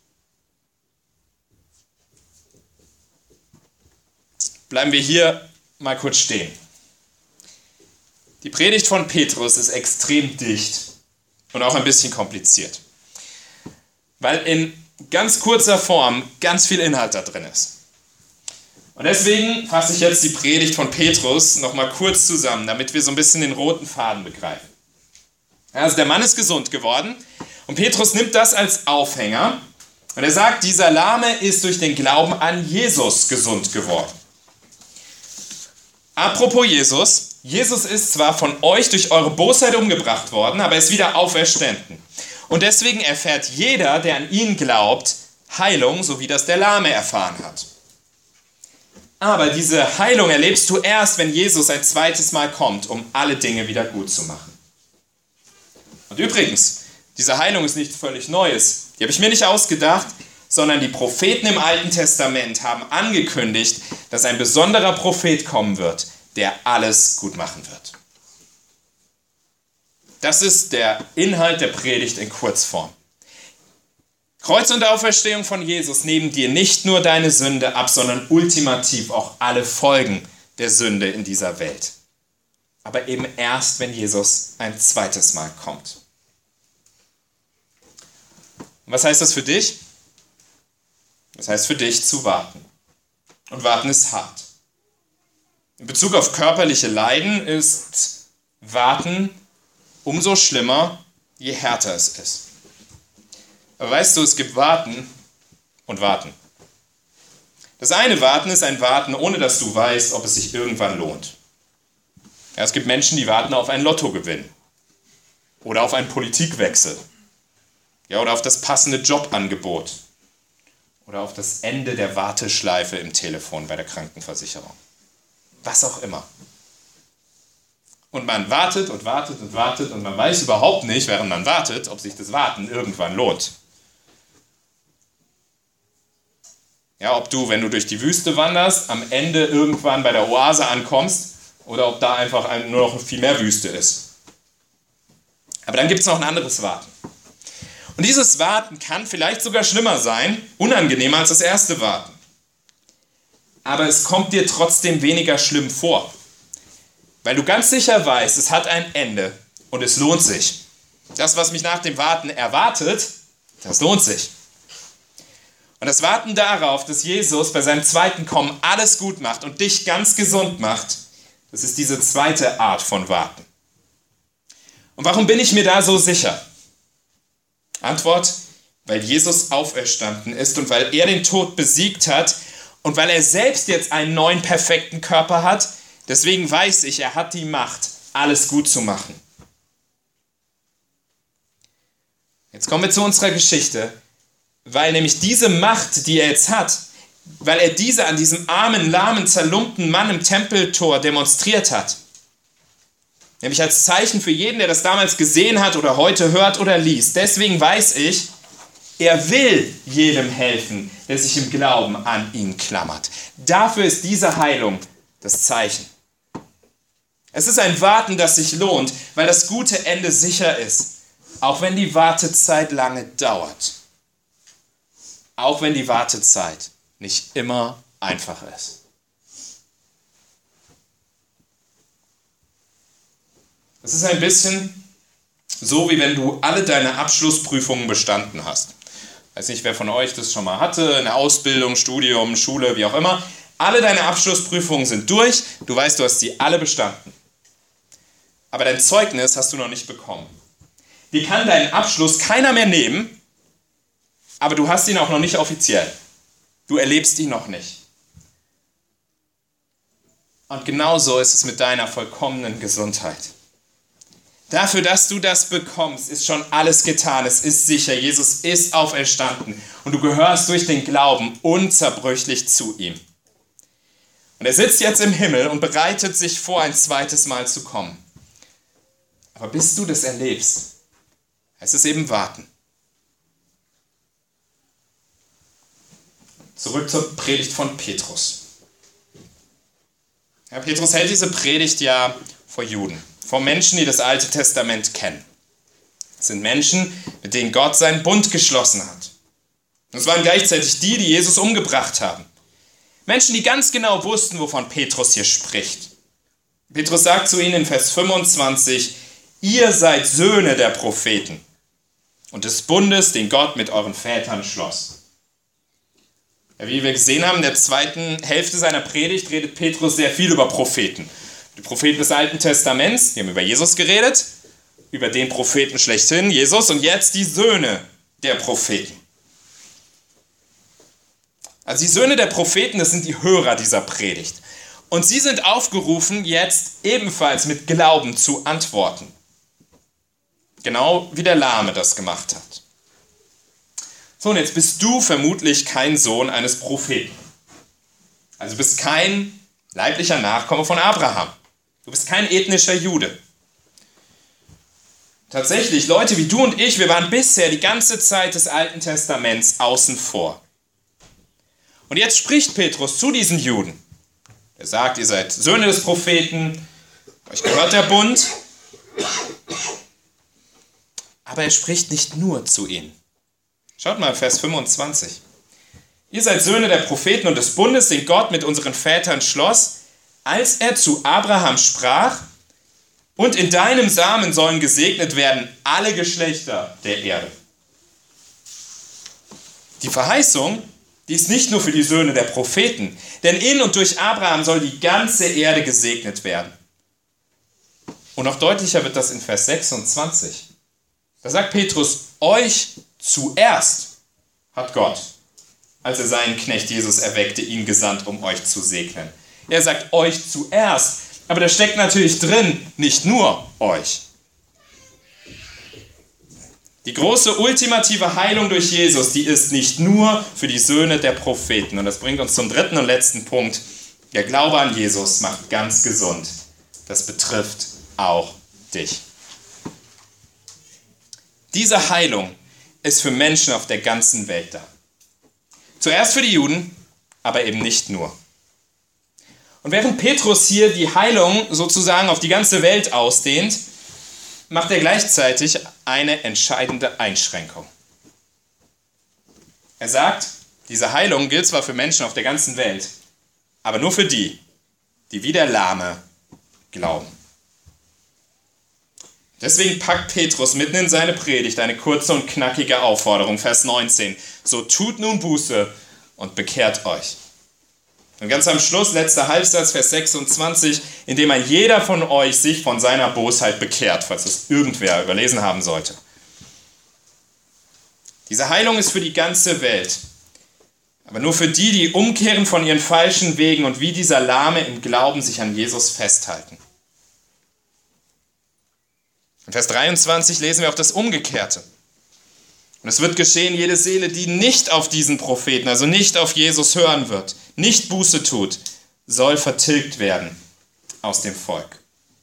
Bleiben wir hier mal kurz stehen. Die Predigt von Petrus ist extrem dicht und auch ein bisschen kompliziert, weil in ganz kurzer Form ganz viel Inhalt da drin ist. Und deswegen fasse ich jetzt die Predigt von Petrus nochmal kurz zusammen, damit wir so ein bisschen den roten Faden begreifen. Also der Mann ist gesund geworden und Petrus nimmt das als Aufhänger und er sagt, dieser Lahme ist durch den Glauben an Jesus gesund geworden. Apropos Jesus, Jesus ist zwar von euch durch eure Bosheit umgebracht worden, aber er ist wieder auferstanden. Und deswegen erfährt jeder, der an ihn glaubt, Heilung, so wie das der Lahme erfahren hat. Aber diese Heilung erlebst du erst, wenn Jesus ein zweites Mal kommt, um alle Dinge wieder gut zu machen. Und übrigens, diese Heilung ist nichts völlig Neues. Die habe ich mir nicht ausgedacht, sondern die Propheten im Alten Testament haben angekündigt, dass ein besonderer Prophet kommen wird, der alles gut machen wird. Das ist der Inhalt der Predigt in Kurzform. Kreuz und Auferstehung von Jesus nehmen dir nicht nur deine Sünde ab, sondern ultimativ auch alle Folgen der Sünde in dieser Welt. Aber eben erst, wenn Jesus ein zweites Mal kommt. Und was heißt das für dich? Das heißt für dich zu warten. Und warten ist hart. In Bezug auf körperliche Leiden ist Warten umso schlimmer, je härter es ist. Aber weißt du, es gibt Warten und Warten. Das eine Warten ist ein Warten, ohne dass du weißt, ob es sich irgendwann lohnt. Ja, es gibt Menschen, die warten auf einen Lottogewinn oder auf einen Politikwechsel, ja, oder auf das passende Jobangebot oder auf das Ende der Warteschleife im Telefon bei der Krankenversicherung. Was auch immer. Und man wartet und wartet und wartet und man weiß überhaupt nicht, während man wartet, ob sich das Warten irgendwann lohnt. Ja, ob du, wenn du durch die Wüste wanderst, am Ende irgendwann bei der Oase ankommst oder ob da einfach nur noch viel mehr Wüste ist. Aber dann gibt es noch ein anderes Warten. Und dieses Warten kann vielleicht sogar schlimmer sein, unangenehmer als das erste Warten. Aber es kommt dir trotzdem weniger schlimm vor. Weil du ganz sicher weißt, es hat ein Ende und es lohnt sich. Das, was mich nach dem Warten erwartet, das lohnt sich. Und das Warten darauf, dass Jesus bei seinem zweiten Kommen alles gut macht und dich ganz gesund macht, das ist diese zweite Art von Warten. Und warum bin ich mir da so sicher? Antwort, weil Jesus auferstanden ist und weil er den Tod besiegt hat und weil er selbst jetzt einen neuen perfekten Körper hat. Deswegen weiß ich, er hat die Macht, alles gut zu machen. Jetzt kommen wir zu unserer Geschichte, weil nämlich diese Macht, die er jetzt hat, weil er diese an diesem armen, lahmen, zerlumpten Mann im Tempeltor demonstriert hat. Nämlich als Zeichen für jeden, der das damals gesehen hat oder heute hört oder liest. Deswegen weiß ich, er will jedem helfen, der sich im Glauben an ihn klammert. Dafür ist diese Heilung das Zeichen. Es ist ein Warten, das sich lohnt, weil das gute Ende sicher ist, auch wenn die Wartezeit lange dauert. Auch wenn die Wartezeit nicht immer einfach ist. Es ist ein bisschen so, wie wenn du alle deine Abschlussprüfungen bestanden hast. Ich weiß nicht, wer von euch das schon mal hatte, eine Ausbildung, Studium, Schule, wie auch immer. Alle deine Abschlussprüfungen sind durch, du weißt, du hast sie alle bestanden. Aber dein Zeugnis hast du noch nicht bekommen. Dir kann deinen Abschluss keiner mehr nehmen, aber du hast ihn auch noch nicht offiziell. Du erlebst ihn noch nicht. Und genauso ist es mit deiner vollkommenen Gesundheit. Dafür, dass du das bekommst, ist schon alles getan. Es ist sicher, Jesus ist auferstanden und du gehörst durch den Glauben unzerbrüchlich zu ihm. Und er sitzt jetzt im Himmel und bereitet sich vor, ein zweites Mal zu kommen. Aber bis du das erlebst, heißt es eben warten. Zurück zur Predigt von Petrus. Ja, Petrus hält diese Predigt ja vor Juden, vor Menschen, die das Alte Testament kennen. Das sind Menschen, mit denen Gott seinen Bund geschlossen hat. Und es waren gleichzeitig die, die Jesus umgebracht haben. Menschen, die ganz genau wussten, wovon Petrus hier spricht. Petrus sagt zu ihnen in Vers fünfundzwanzig, ihr seid Söhne der Propheten und des Bundes, den Gott mit euren Vätern schloss. Ja, wie wir gesehen haben, in der zweiten Hälfte seiner Predigt redet Petrus sehr viel über Propheten. Die Propheten des Alten Testaments, die haben über Jesus geredet, über den Propheten schlechthin, Jesus, und jetzt die Söhne der Propheten. Also die Söhne der Propheten, das sind die Hörer dieser Predigt. Und sie sind aufgerufen, jetzt ebenfalls mit Glauben zu antworten. Genau wie der Lahme das gemacht hat. So, und jetzt bist du vermutlich kein Sohn eines Propheten. Also bist kein leiblicher Nachkomme von Abraham. Du bist kein ethnischer Jude. Tatsächlich, Leute wie du und ich, wir waren bisher die ganze Zeit des Alten Testaments außen vor. Und jetzt spricht Petrus zu diesen Juden Er sagt, ihr seid Söhne des Propheten, euch gehört der Bund. Aber er spricht nicht nur zu ihnen. Schaut mal, Vers fünfundzwanzig. Ihr seid Söhne der Propheten und des Bundes, den Gott mit unseren Vätern schloss, als er zu Abraham sprach, und in deinem Samen sollen gesegnet werden alle Geschlechter der Erde. Die Verheißung, die ist nicht nur für die Söhne der Propheten, denn in und durch Abraham soll die ganze Erde gesegnet werden. Und noch deutlicher wird das in Vers sechsundzwanzig. Da sagt Petrus, euch zuerst hat Gott, als er seinen Knecht Jesus erweckte, ihn gesandt, um euch zu segnen. Er sagt euch zuerst, aber da steckt natürlich drin, nicht nur euch. Die große ultimative Heilung durch Jesus, die ist nicht nur für die Söhne der Propheten. Und das bringt uns zum dritten und letzten Punkt. Der Glaube an Jesus macht ganz gesund. Das betrifft auch dich. Diese Heilung ist für Menschen auf der ganzen Welt da. Zuerst für die Juden, aber eben nicht nur. Und während Petrus hier die Heilung sozusagen auf die ganze Welt ausdehnt, macht er gleichzeitig eine entscheidende Einschränkung. Er sagt, diese Heilung gilt zwar für Menschen auf der ganzen Welt, aber nur für die, die wie der Lahme glauben. Deswegen packt Petrus mitten in seine Predigt eine kurze und knackige Aufforderung, Vers neunzehn. So tut nun Buße und bekehrt euch. Und ganz am Schluss, letzter Halbsatz, Vers sechsundzwanzig, indem ein jeder von euch sich von seiner Bosheit bekehrt, falls es irgendwer überlesen haben sollte. Diese Heilung ist für die ganze Welt, aber nur für die, die umkehren von ihren falschen Wegen und wie dieser Lahme im Glauben sich an Jesus festhalten. In Vers dreiundzwanzig lesen wir auch das Umgekehrte. Und es wird geschehen, jede Seele, die nicht auf diesen Propheten, also nicht auf Jesus hören wird, nicht Buße tut, soll vertilgt werden aus dem Volk.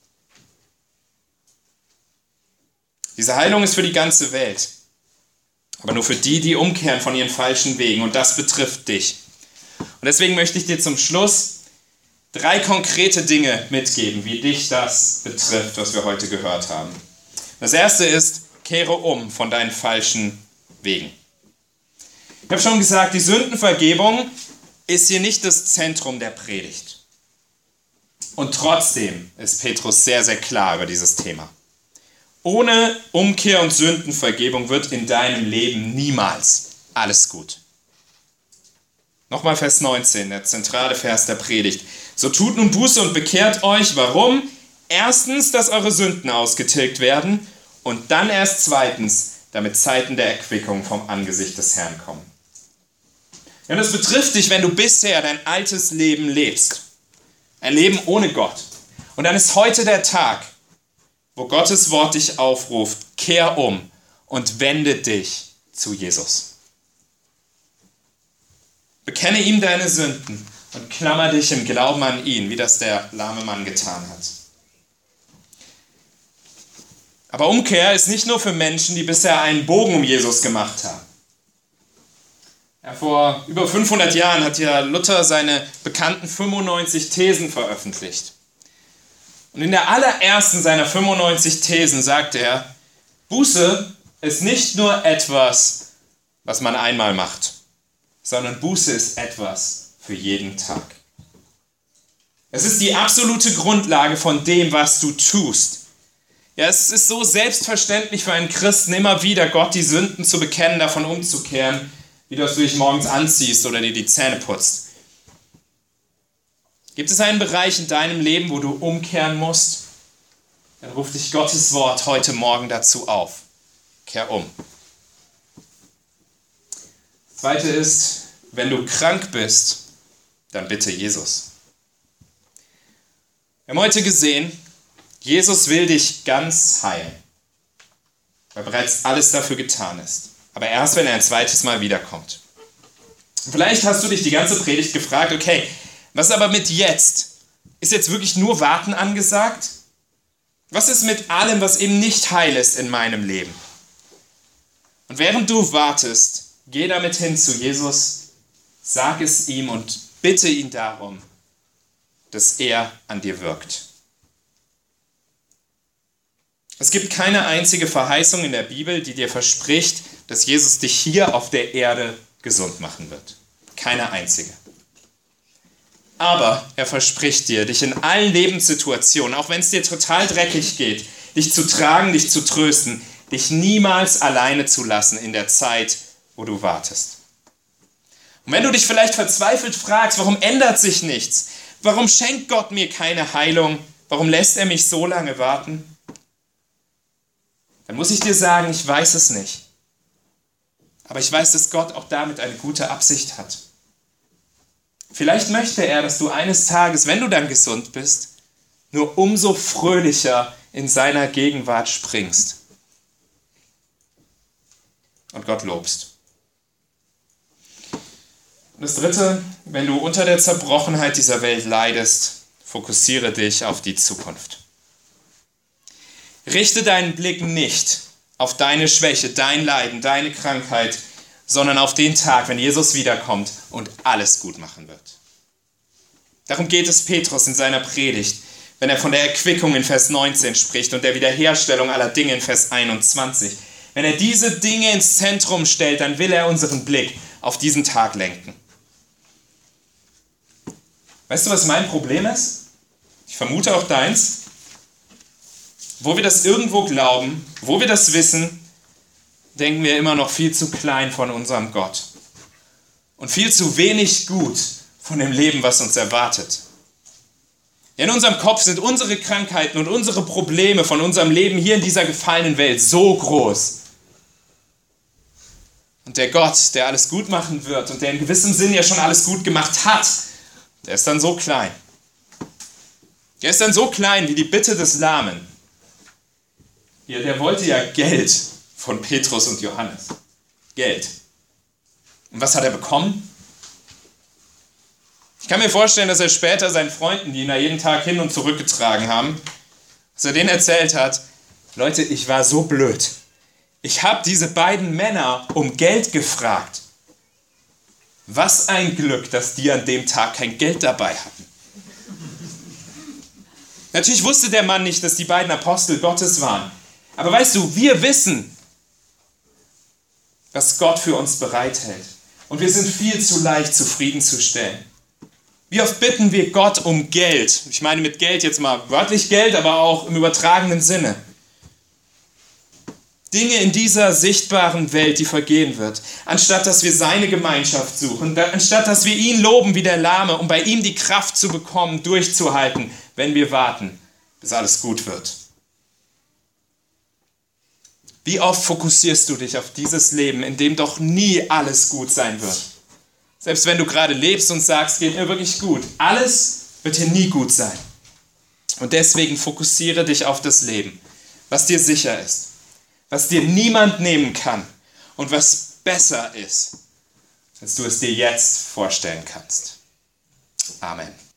Diese Heilung ist für die ganze Welt, aber nur für die, die umkehren von ihren falschen Wegen. Und das betrifft dich. Und deswegen möchte ich dir zum Schluss drei konkrete Dinge mitgeben, wie dich das betrifft, was wir heute gehört haben. Das erste ist, kehre um von deinen falschen Wegen. Ich habe schon gesagt, die Sündenvergebung ist hier nicht das Zentrum der Predigt. Und trotzdem ist Petrus sehr, sehr klar über dieses Thema. Ohne Umkehr und Sündenvergebung wird in deinem Leben niemals alles gut. Nochmal Vers neunzehn, der zentrale Vers der Predigt. So tut nun Buße und bekehrt euch. Warum? Erstens, dass eure Sünden ausgetilgt werden und dann erst zweitens, damit Zeiten der Erquickung vom Angesicht des Herrn kommen. Ja, und das betrifft dich, wenn du bisher dein altes Leben lebst. Ein Leben ohne Gott. Und dann ist heute der Tag, wo Gottes Wort dich aufruft, kehr um und wende dich zu Jesus. Bekenne ihm deine Sünden und klammer dich im Glauben an ihn, wie das der lahme Mann getan hat. Aber Umkehr ist nicht nur für Menschen, die bisher einen Bogen um Jesus gemacht haben. Ja, vor über fünfhundert Jahren hat ja Luther seine bekannten fünfundneunzig Thesen veröffentlicht. Und in der allerersten seiner fünfundneunzig Thesen sagt er, Buße ist nicht nur etwas, was man einmal macht, sondern Buße ist etwas für jeden Tag. Es ist die absolute Grundlage von dem, was du tust. Ja, es ist so selbstverständlich für einen Christen, immer wieder Gott die Sünden zu bekennen, davon umzukehren, wie du dich morgens anziehst oder dir die Zähne putzt. Gibt es einen Bereich in deinem Leben, wo du umkehren musst? Dann ruft dich Gottes Wort heute Morgen dazu auf. Kehr um. Das Zweite ist, wenn du krank bist, dann bitte Jesus. Wir haben heute gesehen, Jesus will dich ganz heilen, weil bereits alles dafür getan ist. Aber erst, wenn er ein zweites Mal wiederkommt. Und vielleicht hast du dich die ganze Predigt gefragt, okay, was ist aber mit jetzt? Ist jetzt wirklich nur Warten angesagt? Was ist mit allem, was eben nicht heil ist in meinem Leben? Und während du wartest, geh damit hin zu Jesus, sag es ihm und bitte ihn darum, dass er an dir wirkt. Es gibt keine einzige Verheißung in der Bibel, die dir verspricht, dass Jesus dich hier auf der Erde gesund machen wird. Keine einzige. Aber er verspricht dir, dich in allen Lebenssituationen, auch wenn es dir total dreckig geht, dich zu tragen, dich zu trösten, dich niemals alleine zu lassen in der Zeit, wo du wartest. Und wenn du dich vielleicht verzweifelt fragst, warum ändert sich nichts? Warum schenkt Gott mir keine Heilung? Warum lässt er mich so lange warten? Dann muss ich dir sagen, ich weiß es nicht. Aber ich weiß, dass Gott auch damit eine gute Absicht hat. Vielleicht möchte er, dass du eines Tages, wenn du dann gesund bist, nur umso fröhlicher in seiner Gegenwart springst und Gott lobst. Und das Dritte, wenn du unter der Zerbrochenheit dieser Welt leidest, fokussiere dich auf die Zukunft. Richte deinen Blick nicht auf deine Schwäche, dein Leiden, deine Krankheit, sondern auf den Tag, wenn Jesus wiederkommt und alles gut machen wird. Darum geht es Petrus in seiner Predigt, wenn er von der Erquickung in Vers neunzehn spricht und der Wiederherstellung aller Dinge in Vers einundzwanzig. Wenn er diese Dinge ins Zentrum stellt, dann will er unseren Blick auf diesen Tag lenken. Weißt du, was mein Problem ist? Ich vermute auch deins. Wo wir das irgendwo glauben, wo wir das wissen, denken wir immer noch viel zu klein von unserem Gott. Und viel zu wenig gut von dem Leben, was uns erwartet. In unserem Kopf sind unsere Krankheiten und unsere Probleme von unserem Leben hier in dieser gefallenen Welt so groß. Und der Gott, der alles gut machen wird und der in gewissem Sinn ja schon alles gut gemacht hat, der ist dann so klein. Der ist dann so klein wie die Bitte des Lahmen. Ja, der wollte ja Geld von Petrus und Johannes. Geld. Und was hat er bekommen? Ich kann mir vorstellen, dass er später seinen Freunden, die ihn da jeden Tag hin und zurück getragen haben, dass er denen erzählt hat, Leute, ich war so blöd. Ich habe diese beiden Männer um Geld gefragt. Was ein Glück, dass die an dem Tag kein Geld dabei hatten. Natürlich wusste der Mann nicht, dass die beiden Apostel Gottes waren. Aber weißt du, wir wissen, was Gott für uns bereithält. Und wir sind viel zu leicht zufriedenzustellen. Wie oft bitten wir Gott um Geld? Ich meine mit Geld jetzt mal wörtlich Geld, aber auch im übertragenen Sinne. Dinge in dieser sichtbaren Welt, die vergehen wird. Anstatt dass wir seine Gemeinschaft suchen, anstatt dass wir ihn loben wie der Lahme, um bei ihm die Kraft zu bekommen, durchzuhalten, wenn wir warten, bis alles gut wird. Wie oft fokussierst du dich auf dieses Leben, in dem doch nie alles gut sein wird? Selbst wenn du gerade lebst und sagst, geht mir wirklich gut. Alles wird hier nie gut sein. Und deswegen fokussiere dich auf das Leben, was dir sicher ist, was dir niemand nehmen kann und was besser ist, als du es dir jetzt vorstellen kannst. Amen.